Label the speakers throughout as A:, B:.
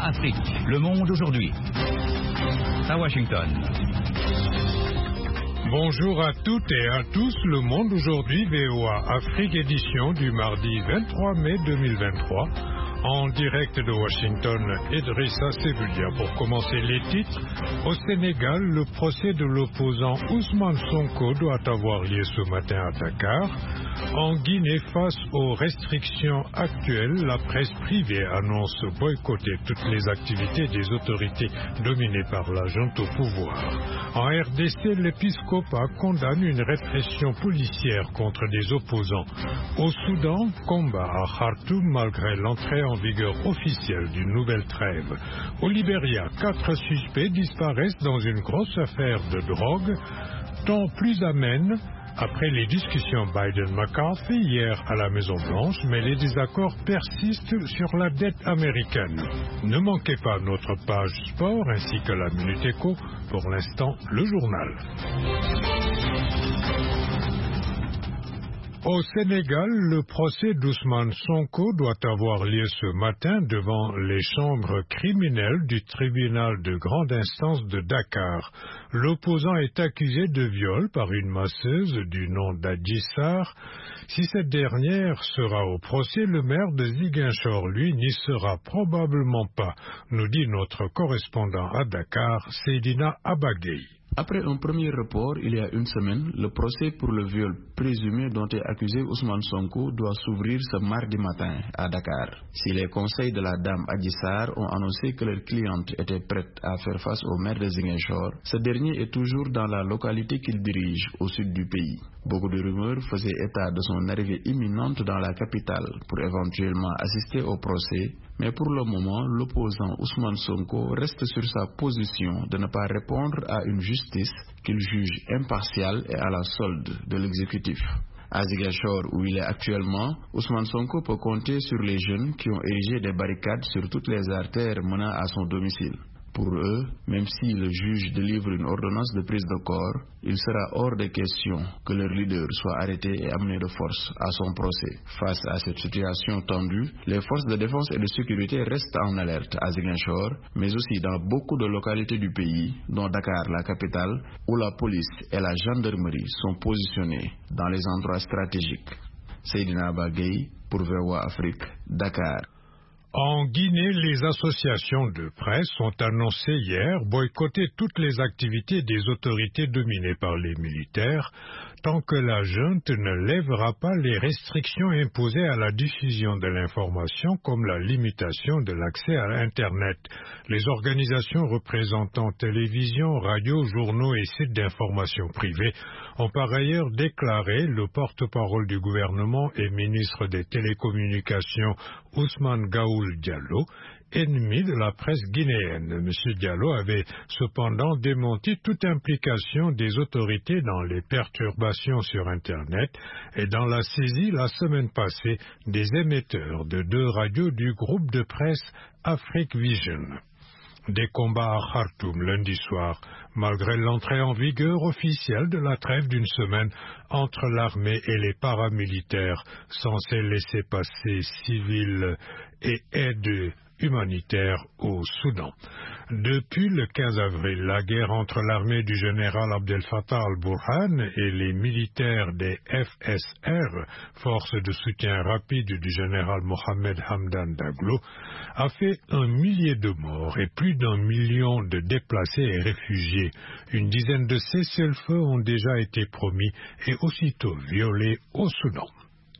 A: Afrique, le monde aujourd'hui. À Washington.
B: Bonjour à toutes et à tous, le monde aujourd'hui, VOA Afrique édition du mardi 23 mai 2023. En direct de Washington, Idrissa Sebulia. Pour commencer les titres, au Sénégal, le procès de l'opposant Ousmane Sonko doit avoir lieu ce matin à Dakar. En Guinée, face aux restrictions actuelles, la presse privée annonce boycotter toutes les activités des autorités dominées par la junte au pouvoir. En RDC, l'épiscopat condamne une répression policière contre des opposants. Au Soudan, combat à Khartoum malgré l'entrée en vigueur officielle d'une nouvelle trêve. Au Libéria, 4 suspects disparaissent dans une grosse affaire de drogue, tant plus amène après les discussions Biden-McCarthy hier à la Maison-Blanche, mais les désaccords persistent sur la dette américaine. Ne manquez pas notre page sport ainsi que la Minute Éco. Pour l'instant, le journal. Au Sénégal, le procès d'Ousmane Sonko doit avoir lieu ce matin devant les chambres criminelles du tribunal de grande instance de Dakar. L'opposant est accusé de viol par une masseuse du nom d'Adji Sarr. Si cette dernière sera au procès, le maire de Ziguinchor, lui, n'y sera probablement pas, nous dit notre correspondant à Dakar, Seydina Abagay.
C: Après un premier report, il y a une semaine, le procès pour le viol présumé dont est accusé Ousmane Sonko doit s'ouvrir ce mardi matin à Dakar. Si les conseils de la dame Adji Sarr ont annoncé que leur cliente était prête à faire face au maire de Ziguinchor, ce dernier est toujours dans la localité qu'il dirige, au sud du pays. Beaucoup de rumeurs faisaient état de son arrivée imminente dans la capitale pour éventuellement assister au procès, mais pour le moment, l'opposant Ousmane Sonko reste sur sa position de ne pas répondre à une justice qu'il juge impartiale et à la solde de l'exécutif. À Ziguinchor, où il est actuellement, Ousmane Sonko peut compter sur les jeunes qui ont érigé des barricades sur toutes les artères menant à son domicile. Pour eux, même si le juge délivre une ordonnance de prise de corps, il sera hors de question que leur leader soit arrêté et amené de force à son procès. Face à cette situation tendue, les forces de défense et de sécurité restent en alerte à Ziguinchor, mais aussi dans beaucoup de localités du pays, dont Dakar, la capitale, où la police et la gendarmerie sont positionnés dans les endroits stratégiques. Seydina Abagay pour VOA Afrique, Dakar.
B: En Guinée, les associations de presse ont annoncé hier boycotter toutes les activités des autorités dominées par les militaires tant que la junte ne lèvera pas les restrictions imposées à la diffusion de l'information comme la limitation de l'accès à Internet. Les organisations représentant télévision, radio, journaux et sites d'information privés ont par ailleurs déclaré le porte-parole du gouvernement et ministre des Télécommunications Ousmane Gaoul Diallo, ennemi de la presse guinéenne. M. Diallo avait cependant démenti toute implication des autorités dans les perturbations sur Internet et dans la saisie la semaine passée des émetteurs de 2 radios du groupe de presse Afrique Vision. Des combats à Khartoum lundi soir, malgré l'entrée en vigueur officielle de la trêve d'une semaine entre l'armée et les paramilitaires, censés laisser passer civils et aide humanitaire au Soudan. Depuis le 15 avril, la guerre entre l'armée du général Abdel Fattah al-Burhan et les militaires des FSR, forces de soutien rapide du général Mohamed Hamdan Daglo, a fait 1 millier de morts et plus d'1 million de déplacés et réfugiés. Une dizaine de cessez-le-feu ont déjà été promis et aussitôt violés au Soudan.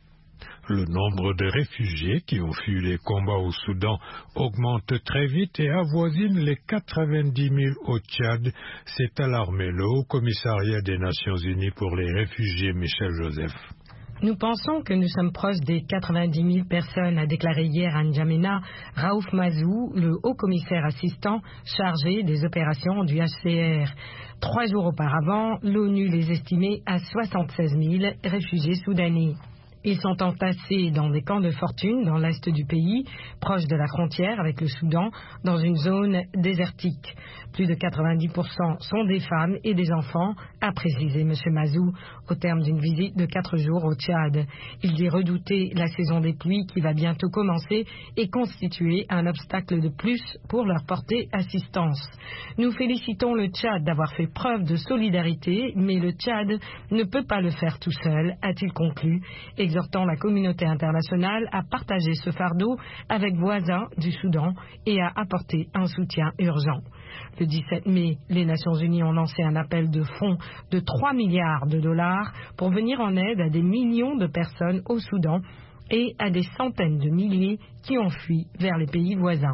B: Le nombre de réfugiés qui ont fui les combats au Soudan augmente très vite et avoisine les 90 000 au Tchad, s'est alarmé le Haut-Commissariat des Nations Unies pour les réfugiés Michel Joseph.
D: Nous pensons que nous sommes proches des 90 000 personnes, a déclaré hier à N'Djamena Raouf Mazou, le haut-commissaire assistant chargé des opérations du HCR. 3 jours auparavant, l'ONU les estimait à 76 000 réfugiés soudanais. Ils sont entassés dans des camps de fortune dans l'est du pays, proche de la frontière avec le Soudan, dans une zone désertique. Plus de 90% sont des femmes et des enfants, a précisé M. Mazou au terme d'une visite de 4 jours au Tchad. Il dit redouter la saison des pluies qui va bientôt commencer et constituer un obstacle de plus pour leur porter assistance. Nous félicitons le Tchad d'avoir fait preuve de solidarité, mais le Tchad ne peut pas le faire tout seul, a-t-il conclu, exhortant la communauté internationale à partager ce fardeau avec voisins du Soudan et à apporter un soutien urgent. Le 17 mai, les Nations Unies ont lancé un appel de fonds de 3 milliards de dollars pour venir en aide à des millions de personnes au Soudan et à des centaines de milliers qui ont fui vers les pays voisins.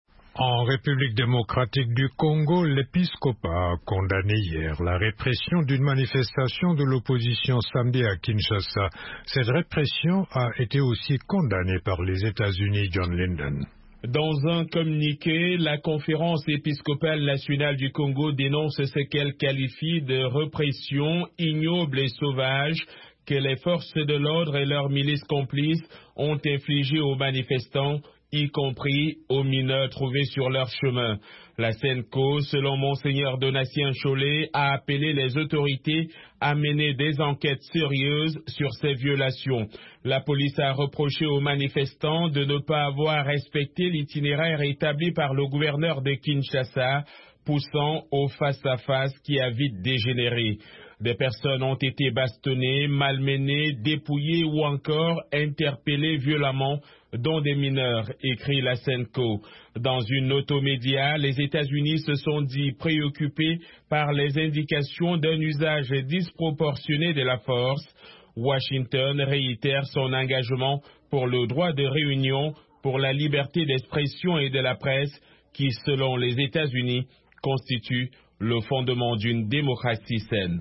B: En République démocratique du Congo, l'épiscopat a condamné hier la répression d'une manifestation de l'opposition samedi à Kinshasa. Cette répression a été aussi condamnée par les États-Unis. John Linden.
E: Dans un communiqué, la conférence épiscopale nationale du Congo dénonce ce qu'elle qualifie de répression ignoble et sauvage que les forces de l'ordre et leurs milices complices ont infligé aux manifestants, y compris aux mineurs trouvés sur leur chemin. La SENCO, selon Monseigneur Donatien Cholet, a appelé les autorités à mener des enquêtes sérieuses sur ces violations. La police a reproché aux manifestants de ne pas avoir respecté l'itinéraire établi par le gouverneur de Kinshasa, poussant au face-à-face qui a vite dégénéré. Des personnes ont été bastonnées, malmenées, dépouillées ou encore interpellées violemment, dont des mineurs, écrit la SENCO. Dans une note aux médias, les États-Unis se sont dit préoccupés par les indications d'un usage disproportionné de la force. Washington réitère son engagement pour le droit de réunion, pour la liberté d'expression et de la presse, qui, selon les États-Unis, constitue le fondement d'une démocratie saine.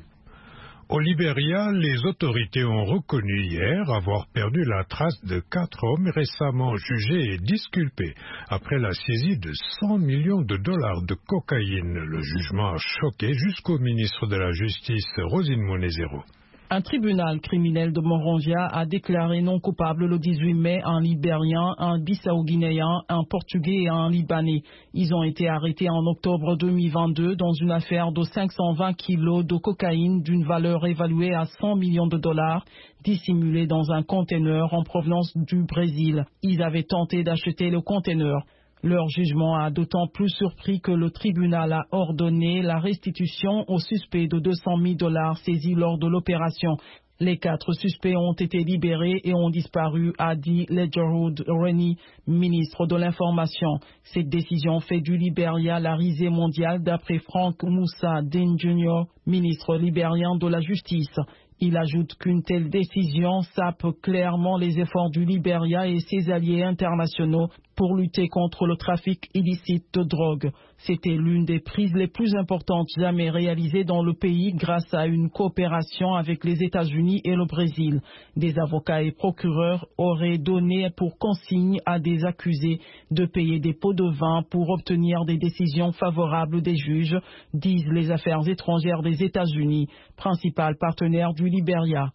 B: Au Libéria, les autorités ont reconnu hier avoir perdu la trace de 4 hommes récemment jugés et disculpés après la saisie de 100 millions de dollars de cocaïne. Le jugement a choqué jusqu'au ministre de la Justice, Rosine Monezero.
F: Un tribunal criminel de Monrovia a déclaré non coupable le 18 mai un Libérien, un Bissau-Guinéen, un Portugais et un Libanais. Ils ont été arrêtés en octobre 2022 dans une affaire de 520 kilos de cocaïne d'une valeur évaluée à 100 millions de dollars, dissimulée dans un conteneur en provenance du Brésil. Ils avaient tenté d'acheter le conteneur. Leur jugement a d'autant plus surpris que le tribunal a ordonné la restitution aux suspects de 200 000 dollars saisis lors de l'opération. Les 4 suspects ont été libérés et ont disparu, a dit Ledgerwood Rennie, ministre de l'Information. Cette décision fait du Libéria la risée mondiale d'après Frank Moussa Dine Jr., ministre libérien de la Justice. Il ajoute qu'une telle décision sape clairement les efforts du Libéria et ses alliés internationaux pour lutter contre le trafic illicite de drogue. C'était l'une des prises les plus importantes jamais réalisées dans le pays grâce à une coopération avec les États-Unis et le Brésil. Des avocats et procureurs auraient donné pour consigne à des accusés de payer des pots de vin pour obtenir des décisions favorables des juges, disent les affaires étrangères des États-Unis, principal partenaire du Libéria.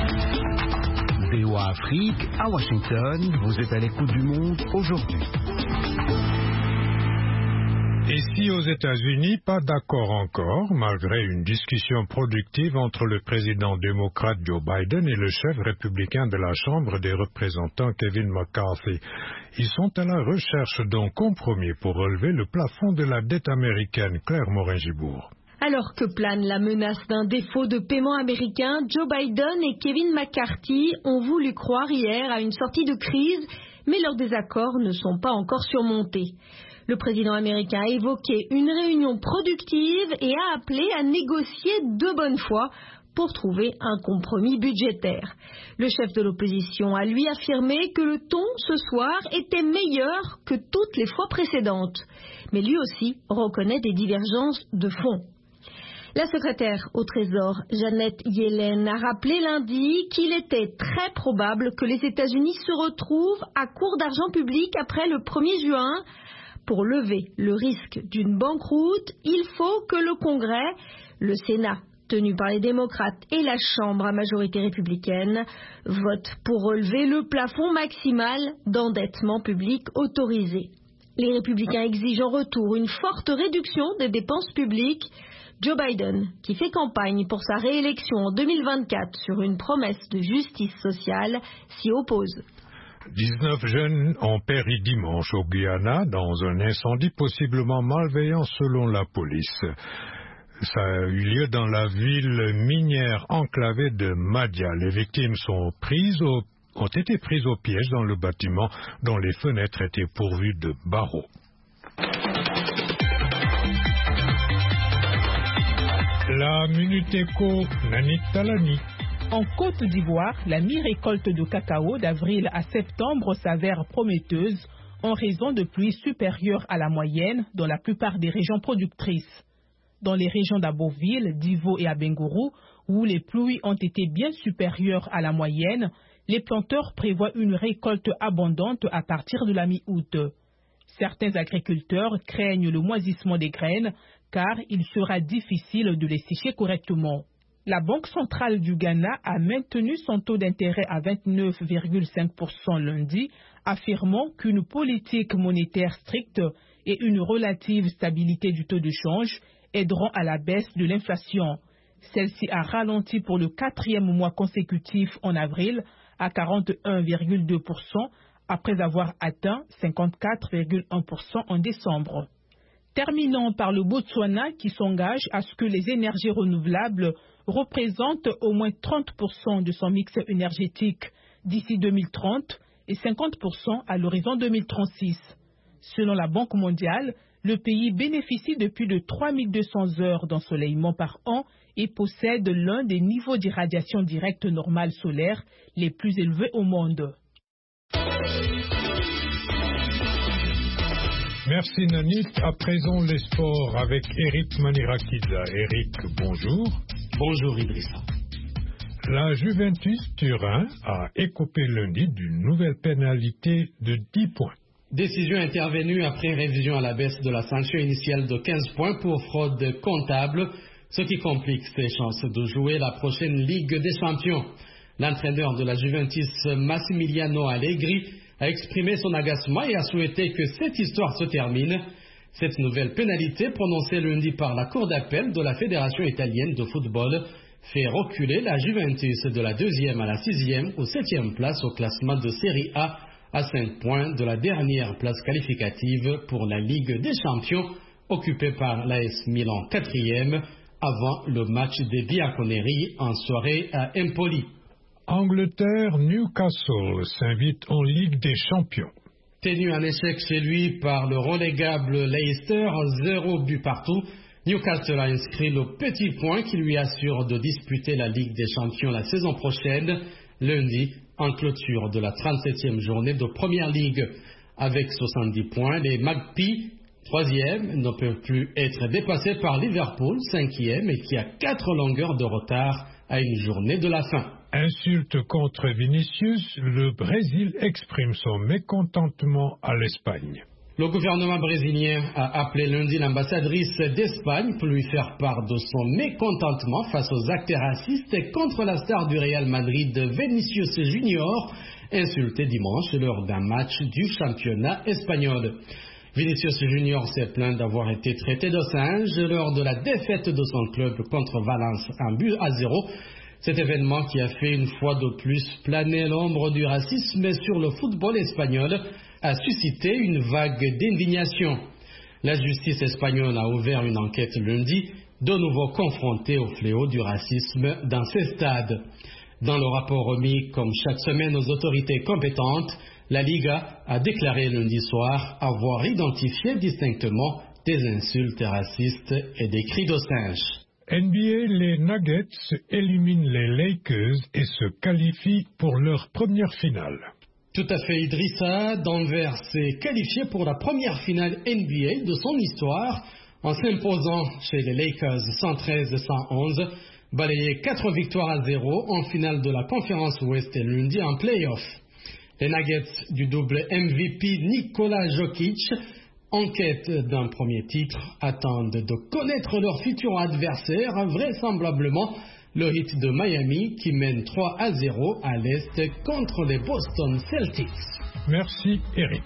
A: VOA Afrique, à Washington, vous êtes à l'écoute du monde aujourd'hui.
B: Ici aux États-Unis, pas d'accord encore, malgré une discussion productive entre le président démocrate Joe Biden et le chef républicain de la Chambre des représentants Kevin McCarthy. Ils sont à la recherche d'un compromis pour relever le plafond de la dette américaine. Claire Morin-Gibourg.
G: Alors que plane la menace d'un défaut de paiement américain, Joe Biden et Kevin McCarthy ont voulu croire hier à une sortie de crise, mais leurs désaccords ne sont pas encore surmontés. Le président américain a évoqué une réunion productive et a appelé à négocier de bonne foi pour trouver un compromis budgétaire. Le chef de l'opposition a lui affirmé que le ton ce soir était meilleur que toutes les fois précédentes. Mais lui aussi reconnaît des divergences de fond. La secrétaire au Trésor, Janet Yellen, a rappelé lundi qu'il était très probable que les États-Unis se retrouvent à court d'argent public après le 1er juin. Pour lever le risque d'une banqueroute, il faut que le Congrès, le Sénat tenu par les démocrates et la Chambre à majorité républicaine, vote pour relever le plafond maximal d'endettement public autorisé. Les républicains exigent en retour une forte réduction des dépenses publiques. Joe Biden, qui fait campagne pour sa réélection en 2024 sur une promesse de justice sociale, s'y oppose.
B: 19 jeunes ont péri dimanche au Guyana dans un incendie possiblement malveillant selon la police. Ça a eu lieu dans la ville minière enclavée de Madia. Les victimes ont été prises au piège dans le bâtiment dont les fenêtres étaient pourvues de barreaux. La Minute Éco, Nanit Talani.
F: En Côte d'Ivoire, la mi-récolte de cacao d'avril à septembre s'avère prometteuse en raison de pluies supérieures à la moyenne dans la plupart des régions productrices. Dans les régions d'Aboville, d'Ivo et Abengourou, où les pluies ont été bien supérieures à la moyenne, les planteurs prévoient une récolte abondante à partir de la mi-août. Certains agriculteurs craignent le moisissement des graines car il sera difficile de les sécher correctement. La Banque centrale du Ghana a maintenu son taux d'intérêt à 29,5% lundi, affirmant qu'une politique monétaire stricte et une relative stabilité du taux de change aideront à la baisse de l'inflation. Celle-ci a ralenti pour le 4e mois consécutif en avril à 41,2% après avoir atteint 54,1% en décembre. Terminons par le Botswana qui s'engage à ce que les énergies renouvelables représentent au moins 30% de son mix énergétique d'ici 2030 et 50% à l'horizon 2036. Selon la Banque mondiale, le pays bénéficie de plus de 3200 heures d'ensoleillement par an et possède l'un des niveaux d'irradiation directe normale solaire les plus élevés au monde.
B: Merci Nanit. À présent les sports avec Eric Manirakida. Eric, bonjour.
H: Bonjour Idrissa.
B: La Juventus Turin a écopé lundi d'une nouvelle pénalité de 10 points.
H: Décision intervenue après révision à la baisse de la sanction initiale de 15 points pour fraude comptable, ce qui complique ses chances de jouer la prochaine Ligue des Champions. L'entraîneur de la Juventus, Massimiliano Allegri, a exprimé son agacement et a souhaité que cette histoire se termine. Cette nouvelle pénalité, prononcée lundi par la Cour d'appel de la Fédération italienne de football, fait reculer la Juventus de la 2e à la 6e ou 7e place au classement de Série A à 5 points de la dernière place qualificative pour la Ligue des Champions, occupée par l'AS Milan 4e, avant le match des Bianconeri en soirée à Empoli.
B: Angleterre, Newcastle s'invite en Ligue des Champions.
H: Tenu en échec chez lui par le relégable Leicester, 0 but partout, Newcastle a inscrit le petit point qui lui assure de disputer la Ligue des Champions la saison prochaine, lundi, en clôture de la 37e journée de Première Ligue. Avec 70 points, les Magpies, 3e, ne peuvent plus être dépassés par Liverpool, 5e, et qui a 4 longueurs de retard à une journée de la fin.
B: Insulte contre Vinicius, le Brésil exprime son mécontentement à l'Espagne.
H: Le gouvernement brésilien a appelé lundi l'ambassadrice d'Espagne pour lui faire part de son mécontentement face aux actes racistes contre la star du Real Madrid, Vinicius Junior, insulté dimanche lors d'un match du championnat espagnol. Vinicius Junior s'est plaint d'avoir été traité de singe lors de la défaite de son club contre Valence, 1-0. Cet événement qui a fait une fois de plus planer l'ombre du racisme sur le football espagnol a suscité une vague d'indignation. La justice espagnole a ouvert une enquête lundi, de nouveau confrontée au fléau du racisme dans ces stades. Dans le rapport remis comme chaque semaine aux autorités compétentes, la Liga a déclaré lundi soir avoir identifié distinctement des insultes racistes et des cris de singe.
B: NBA, les Nuggets éliminent les Lakers et se qualifient pour leur première finale.
H: Tout à fait, Idrissa. Denver s'est qualifié pour la première finale NBA de son histoire en s'imposant chez les Lakers 113-111, balayé 4 victoires à 0 en finale de la conférence Ouest et lundi en play-off. Les Nuggets du double MVP Nikola Jokic En quête d'un premier titre, attendent de connaître leur futur adversaire, vraisemblablement le Heat de Miami qui mène 3-0 à l'Est contre les Boston Celtics.
B: Merci Eric.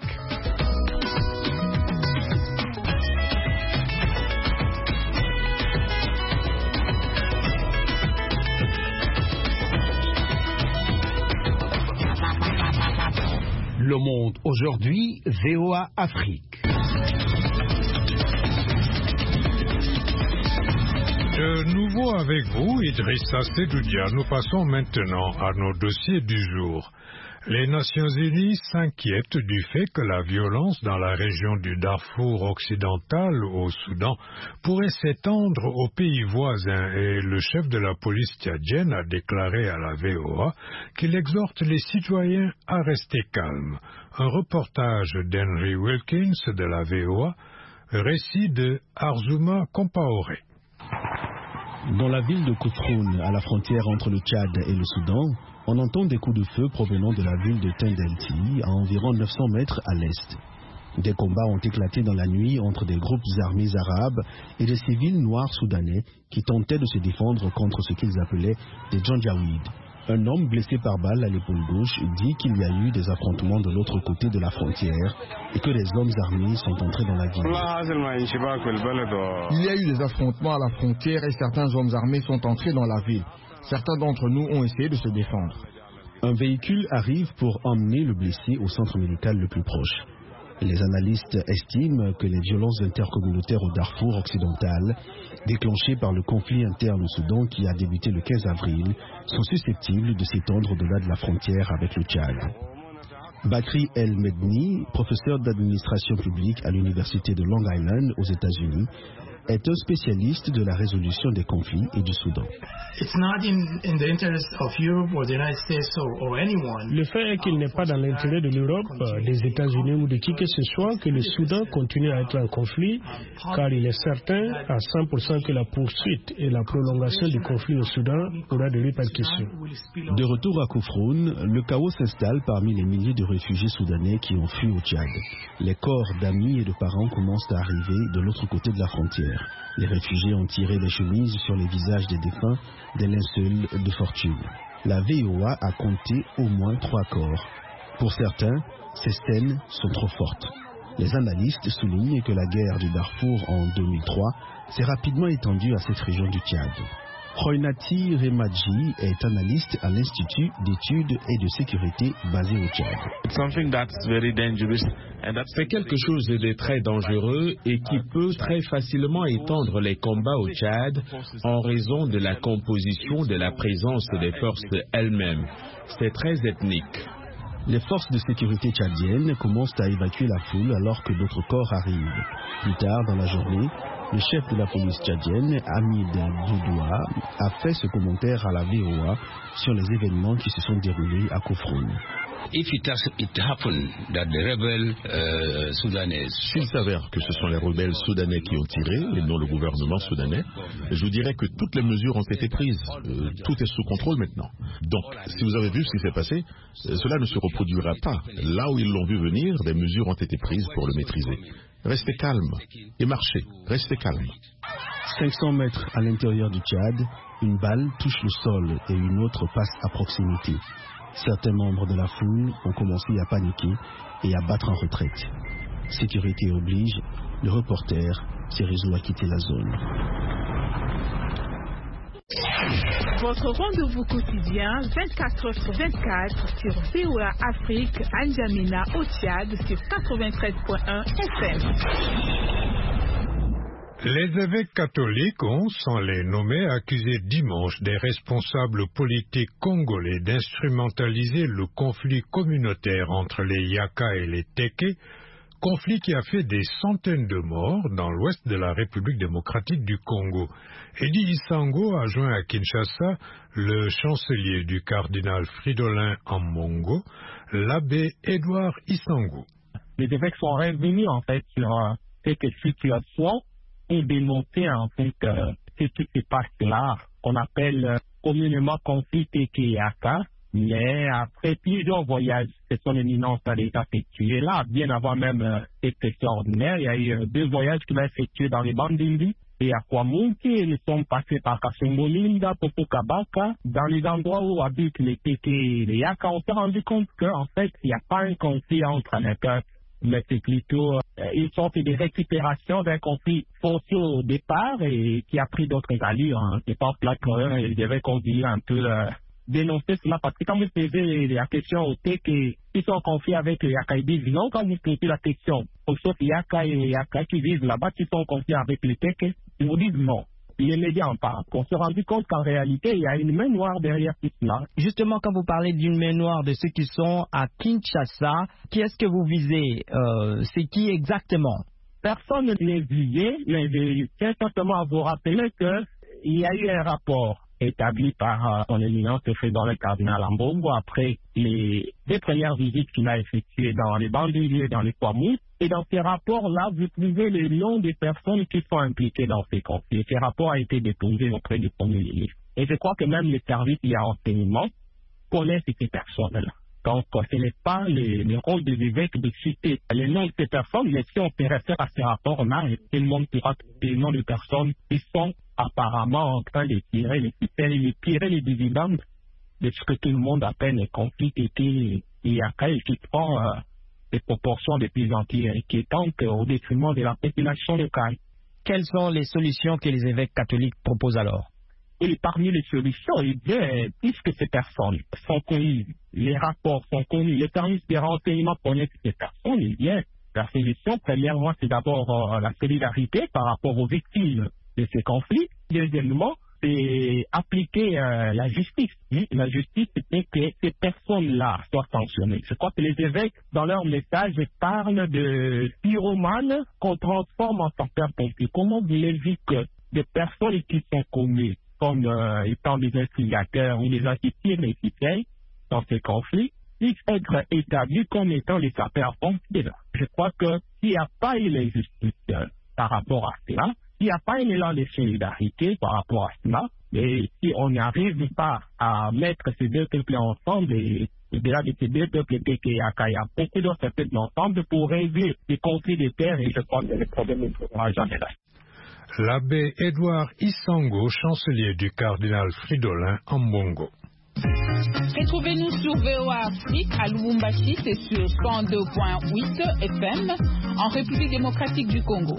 A: Le Monde aujourd'hui, VOA Afrique.
B: De nouveau avec vous, Idrissa Sedoudia. Nous passons maintenant à nos dossiers du jour. Les Nations Unies s'inquiètent du fait que la violence dans la région du Darfour occidental au Soudan pourrait s'étendre aux pays voisins et le chef de la police tchadienne a déclaré à la VOA qu'il exhorte les citoyens à rester calmes. Un reportage d'Henry Wilkins de la VOA, récit de Arzouma Compaoré.
I: Dans la ville de Koutroun, à la frontière entre le Tchad et le Soudan, on entend des coups de feu provenant de la ville de Tendelti, à environ 900 mètres à l'est. Des combats ont éclaté dans la nuit entre des groupes armés arabes et des civils noirs soudanais qui tentaient de se défendre contre ce qu'ils appelaient des Janjaouides. Un homme blessé par balle à l'épaule gauche dit qu'il y a eu des affrontements de l'autre côté de la frontière et que des hommes armés sont entrés dans la ville.
J: Il y a eu des affrontements à la frontière et certains hommes armés sont entrés dans la ville. Certains d'entre nous ont essayé de se défendre.
I: Un véhicule arrive pour emmener le blessé au centre médical le plus proche. Les analystes estiment que les violences intercommunautaires au Darfour occidental, déclenchées par le conflit interne au Soudan qui a débuté le 15 avril, sont susceptibles de s'étendre au-delà de la frontière avec le Tchad. Bakri El Medni, professeur d'administration publique à l'université de Long Island aux États-Unis, est un spécialiste de la résolution des conflits et du Soudan.
K: Le fait est qu'il n'est pas dans l'intérêt de l'Europe, des États-Unis ou de qui que ce soit que le Soudan continue à être en conflit, car il est certain à 100% que la poursuite et la prolongation du conflit au Soudan aura des répercussions.
I: De retour à Koutroun, le chaos s'installe parmi les milliers de réfugiés soudanais qui ont fui au Tchad. Les corps d'amis et de parents commencent à arriver de l'autre côté de la frontière. Les réfugiés ont tiré les chemises sur les visages des défunts, des linceuls de fortune. La VOA a compté au moins 3 corps. Pour certains, ces scènes sont trop fortes. Les analystes soulignent que la guerre du Darfour en 2003 s'est rapidement étendue à cette région du Tchad. Khoinati Remadji est analyste à l'Institut d'études et de sécurité basé au Tchad.
E: C'est quelque chose de très dangereux et qui peut très facilement étendre les combats au Tchad en raison de la composition de la présence des forces elles-mêmes. C'est très ethnique.
I: Les forces de sécurité tchadiennes commencent à évacuer la foule alors que d'autres corps arrivent. Plus tard dans la journée, le chef de la police tchadienne, Hamid Doudoua, a fait ce commentaire à la VOA sur les événements qui se sont déroulés à Koutroun.
L: S'il s'avère que ce sont les rebelles soudanais qui ont tiré et non le gouvernement soudanais, je vous dirais que toutes les mesures ont été prises. Tout est sous contrôle maintenant. Donc, si vous avez vu ce qui s'est passé, cela ne se reproduira pas. Là où ils l'ont vu venir, des mesures ont été prises pour le maîtriser. Restez calme et marchez. Restez calme.
I: 500 mètres à l'intérieur du Tchad, une balle touche le sol et une autre passe à proximité. Certains membres de la foule ont commencé à paniquer et à battre en retraite. Sécurité oblige, le reporter s'est résolu à quitter la zone.
M: Votre rendez-vous quotidien 24h/24 sur VOA Afrique, N'Djamena au Tchad sur 93.1 FM.
B: Les évêques catholiques ont, sans les nommer, accusé dimanche des responsables politiques congolais d'instrumentaliser le conflit communautaire entre les Yaka et les Teke, conflit qui a fait des centaines de morts dans l'ouest de la République démocratique du Congo. Eddie Isango a joint à Kinshasa le chancelier du cardinal Fridolin Ambongo, l'abbé Édouard Isango.
N: Les évêques sont revenus en fait sur cette situation et dénoncer en fait ce qui se passe là, qu'on appelle communément conflit Teke-Yaka, Mais après plusieurs voyages que son éminence a déjà effectués là, bien avant même cette extraordinaire, il y a eu 2 voyages qu'il a effectués dans les Bandindi et à Kwamunki. Ils sont passés par Kasumbolinda, Popokabaka, dans les endroits où habitent les Péké et les Yaka. On s'est rendu compte qu'en fait, il n'y a pas un conflit entre les peuples, mais c'est plutôt une sorte de récupération d'un conflit forcé au départ et qui a pris d'autres allures. C'est pas là qu'il devait continuer un peu dénoncer cela, parce que quand vous posez la question au Péké qui sont confiés avec les Yaka, ils disent non. Quand vous posez la question aux autres Yaka et Yaka qui vivent là-bas, qui sont confiés avec les Péké, ils vous disent non. Les médias en parlent. On s'est rendu compte qu'en réalité, il y a une main noire derrière tout cela.
O: Justement, quand vous parlez d'une main noire de ceux qui sont à Kinshasa, qui est-ce que vous visez? C'est qui exactement?
N: Personne ne les visait, mais je tiens simplement à vous rappeler qu'il y a eu un rapport établi par son éminence dans le cardinal Ambongo après les 2 premières visites qu'il a effectuées dans les banlieues et dans les Kwamous. Et dans ces rapports-là, vous trouvez le nom des personnes qui sont impliquées dans ces conflits. Ces rapports ont été déposés auprès du Premier ministre. Et je crois que même les services et renseignements connaissent ces personnes-là. Donc, ce n'est pas le rôle des évêques de citer les noms de ces personnes, mais si on se réfère à ces rapports-là, tout le monde pourra trouver les noms de personnes qui sont apparemment en train de tirer les dividendes de ce que tout le monde appelle les conflits et qui prend des proportions de plus en plus inquiétantes au détriment de la population locale.
O: Quelles sont les solutions que les évêques catholiques proposent alors?
N: Et parmi les solutions, puisque ces personnes sont connues, les rapports sont connus, les services de renseignement connaissent ces personnes, la solution, premièrement, c'est d'abord la solidarité par rapport aux victimes de ces conflits. Deuxièmement, c'est appliquer la justice. La justice, c'est que ces personnes-là soient sanctionnées. Je crois que les évêques, dans leur message, parlent de pyromanes qu'on transforme en sapeurs-pompiers. Comment voulez-vous que des personnes qui sont connues comme étant des instigateurs ou des gens qui tirent les ficelles dans ces conflits, puissent être établis comme étant les sapeurs-pompiers? Je crois que s'il n'y a pas eu les justices par rapport à cela, s'il n'y a pas un élan de solidarité par rapport à cela, et si on n'arrive pas à mettre ces 2 peuples ensemble, et au-delà de ces 2 peuples Péké et Yaka, il y a beaucoup d'autres peuples ensemble pour résoudre les conflits des terres, et je crois que le problème ne sera jamais là.
B: L'abbé Édouard Isango, chancelier du cardinal Fridolin Ambongo.
M: Retrouvez-nous sur VOA Afrique à Lubumbashi, c'est sur 102.8 FM en République démocratique du Congo.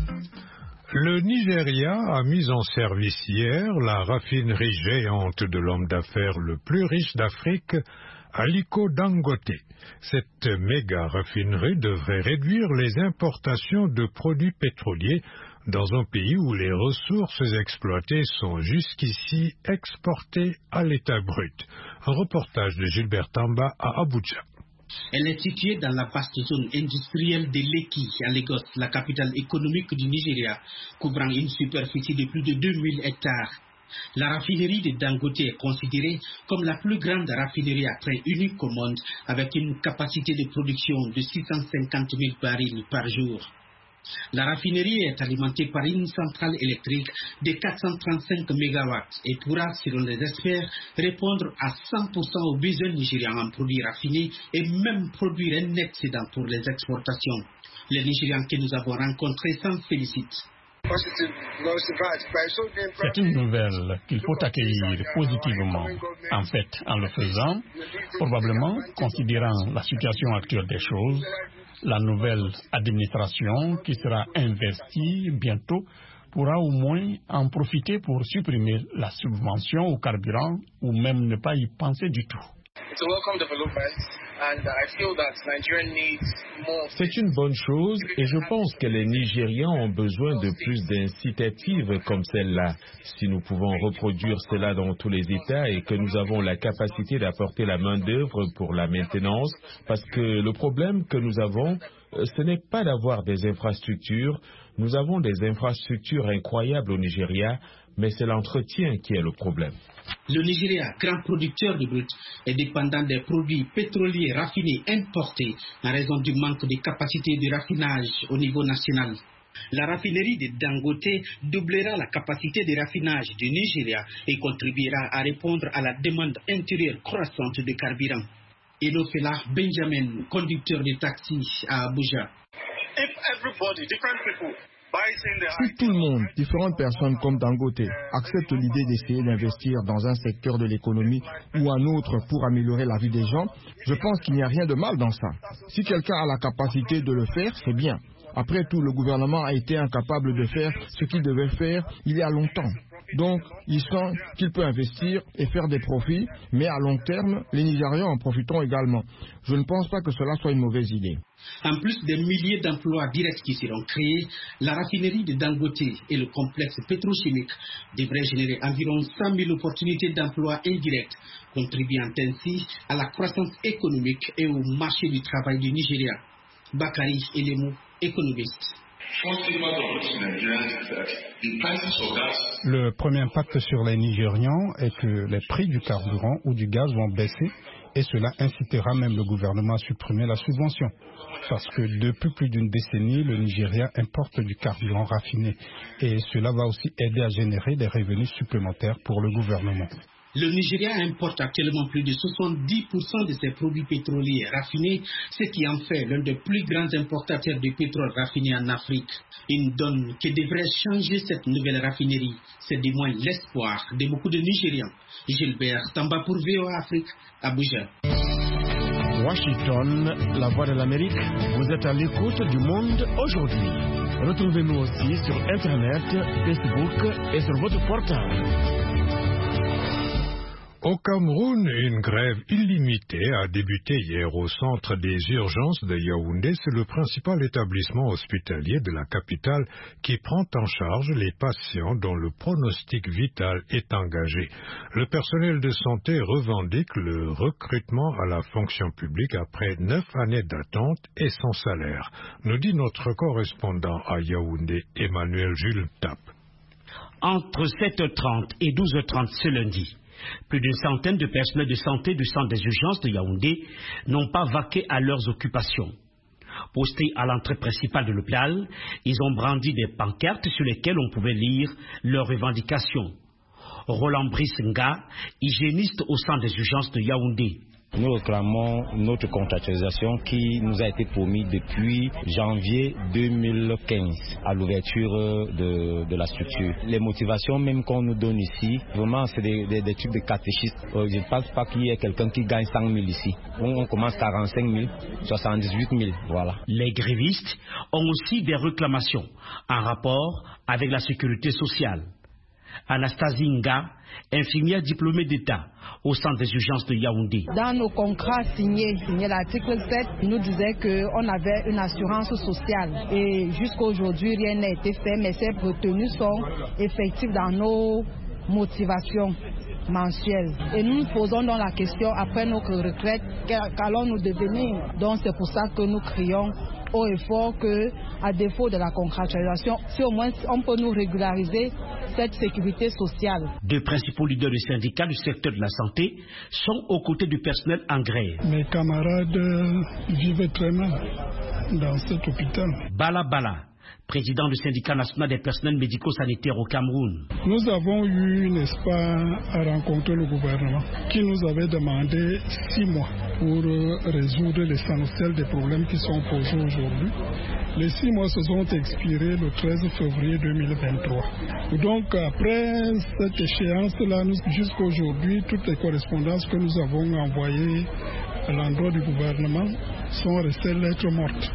B: Le Nigeria a mis en service hier la raffinerie géante de l'homme d'affaires le plus riche d'Afrique, Aliko Dangote. Cette méga raffinerie devrait réduire les importations de produits pétroliers dans un pays où les ressources exploitées sont jusqu'ici exportées à l'état brut. Un reportage de Gilbert Tamba à Abuja.
P: Elle est située dans la vaste zone industrielle de Lekki, à Lagos, la capitale économique du Nigeria, couvrant une superficie de plus de 2000 hectares. La raffinerie de Dangote est considérée comme la plus grande raffinerie à train unique au monde, avec une capacité de production de 650 000 barils par jour. La raffinerie est alimentée par une centrale électrique de 435 MW et pourra, selon les experts, répondre à 100% aux besoins nigérians en produits raffinés et même produire un excédent pour les exportations. Les Nigérians que nous avons rencontrés s'en félicitent.
Q: C'est une nouvelle qu'il faut accueillir positivement. En fait, en le faisant, probablement, considérant la situation actuelle des choses, la nouvelle administration qui sera investie bientôt pourra au moins en profiter pour supprimer la subvention au carburant ou même ne pas y penser du tout.
E: C'est une bonne chose et je pense que les Nigérians ont besoin de plus d'incitatives comme celle-là. Si nous pouvons reproduire cela dans tous les États et que nous avons la capacité d'apporter la main-d'œuvre pour la maintenance, parce que le problème que nous avons, ce n'est pas d'avoir des infrastructures. Nous avons des infrastructures incroyables au Nigeria, mais c'est l'entretien qui est le problème.
P: Le Nigeria, grand producteur de brut, est dépendant des produits pétroliers raffinés importés en raison du manque de capacité de raffinage au niveau national. La raffinerie de Dangote doublera la capacité de raffinage du Nigeria et contribuera à répondre à la demande intérieure croissante de carburant. Elofela Benjamin, conducteur de taxi à Abuja.
J: Si tout le monde, différentes personnes comme Dangote, acceptent l'idée d'essayer d'investir dans un secteur de l'économie ou un autre pour améliorer la vie des gens, je pense qu'il n'y a rien de mal dans ça. Si quelqu'un a la capacité de le faire, c'est bien. Après tout, le gouvernement a été incapable de faire ce qu'il devait faire il y a longtemps. Donc, il sent qu'il peut investir et faire des profits, mais à long terme, les Nigérians en profiteront également. Je ne pense pas que cela soit une mauvaise idée.
P: En plus des milliers d'emplois directs qui seront créés, la raffinerie de Dangote et le complexe pétrochimique devraient générer environ 100 000 opportunités d'emplois indirects, contribuant ainsi à la croissance économique et au marché du travail du Nigeria. Bakari Elemu, économiste.
R: Le premier impact sur les Nigérians est que les prix du carburant ou du gaz vont baisser et cela incitera même le gouvernement à supprimer la subvention. Parce que depuis plus d'une décennie, le Nigeria importe du carburant raffiné et cela va aussi aider à générer des revenus supplémentaires pour le gouvernement.
P: Le Nigeria importe actuellement plus de 70% de ses produits pétroliers raffinés, ce qui en fait l'un des plus grands importateurs de pétrole raffiné en Afrique. Une donne qui devrait changer cette nouvelle raffinerie, c'est du moins l'espoir de beaucoup de Nigérians. Gilbert Tamba pour VOA Afrique, Abuja.
S: Washington, la voix de l'Amérique, vous êtes à l'écoute du monde aujourd'hui. Retrouvez-nous aussi sur Internet, Facebook et sur votre portable.
B: Au Cameroun, une grève illimitée a débuté hier au centre des urgences de Yaoundé. C'est le principal établissement hospitalier de la capitale qui prend en charge les patients dont le pronostic vital est engagé. Le personnel de santé revendique le recrutement à la fonction publique après 9 années d'attente et sans salaire, nous dit notre correspondant à Yaoundé, Emmanuel Jules Tap.
T: Entre 7h30 et 12h30 ce lundi, plus d'une centaine de personnels de santé du centre des urgences de Yaoundé n'ont pas vaqué à leurs occupations. Postés à l'entrée principale de l'hôpital, ils ont brandi des pancartes sur lesquelles on pouvait lire leurs revendications. Roland Brissenga, hygiéniste au centre des urgences de Yaoundé.
U: Nous réclamons notre contractualisation qui nous a été promise depuis janvier 2015 à l'ouverture de la structure. Les motivations même qu'on nous donne ici, vraiment c'est des trucs de catéchistes. Je ne pense pas qu'il y ait quelqu'un qui gagne 100 000 ici. On commence 45 000, 78 000, voilà.
T: Les grévistes ont aussi des réclamations en rapport avec la sécurité sociale. Anastasie Nga, infirmière diplômée d'État au centre des urgences de Yaoundé.
V: Dans nos contrats signés l'article 7, il nous disait qu'on avait une assurance sociale. Et jusqu'à aujourd'hui, rien n'a été fait, mais ces retenues sont effectives dans nos motivations mensuelles. Et nous nous posons donc la question, après notre retraite, qu'allons-nous devenir? Donc c'est pour ça que nous crions haut et fort que, à défaut de la contractualisation, si au moins on peut nous régulariser cette sécurité sociale.
T: Deux principaux leaders du syndicat du secteur de la santé sont aux côtés du personnel en grève.
W: Mes camarades vivent très mal dans cet hôpital.
T: Bala Bala, président du syndicat national des personnels médico-sanitaires au Cameroun.
W: Nous avons eu, n'est-ce pas, à rencontrer le gouvernement qui nous avait demandé 6 mois pour résoudre l'essentiel des problèmes qui sont posés aujourd'hui. Les 6 mois se sont expirés le 13 février 2023. Donc après cette échéance-là, jusqu'à aujourd'hui, toutes les correspondances que nous avons envoyées à l'endroit du gouvernement sont restées lettres mortes.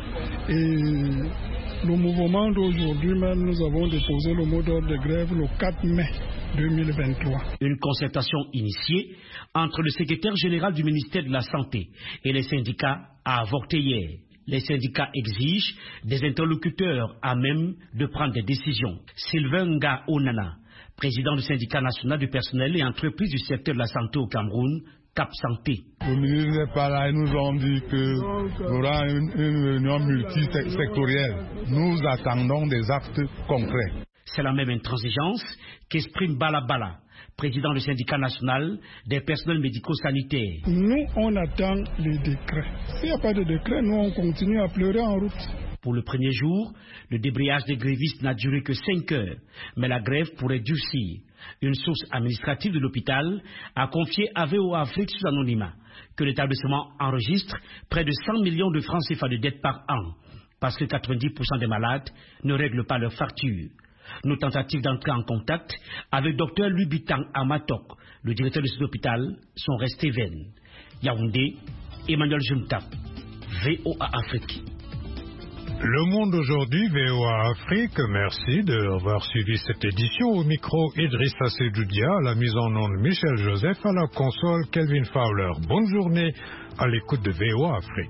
W: Et le mouvement d'aujourd'hui même, nous avons déposé le mot d'ordre de grève le 4 mai 2023.
T: Une concertation initiée entre le secrétaire général du ministère de la Santé et les syndicats a avorté hier. Les syndicats exigent des interlocuteurs à même de prendre des décisions. Sylvain Nga Onana, président du syndicat national du personnel et entreprise du secteur de la santé au Cameroun, Cap Santé.
X: Le ministre n'est pas là, ils nous ont dit qu'il y aura une réunion multisectorielle. Nous attendons des actes concrets.
T: C'est la même intransigeance qu'exprime Bala Bala, président du syndicat national des personnels médico-sanitaires.
W: Nous, on attend les décrets. S'il n'y a pas de décret, nous, on continue à pleurer en route.
T: Pour le premier jour, le débrayage des grévistes n'a duré que 5 heures, mais la grève pourrait durcir. Une source administrative de l'hôpital a confié à VOA Afrique sous anonymat que l'établissement enregistre près de 100 millions de francs CFA de dettes par an, parce que 90% des malades ne règlent pas leurs factures. Nos tentatives d'entrer en contact avec Dr Lubitang Amatok, le directeur de cet hôpital, sont restées vaines. Yaoundé, Emmanuel Jumtap, VOA Afrique.
B: Le Monde aujourd'hui, VOA Afrique, merci d'avoir suivi cette édition. Au micro, Idrissa Sedoudia, à la mise en onde Michel Joseph, à la console Kelvin Fowler. Bonne journée à l'écoute de VOA Afrique.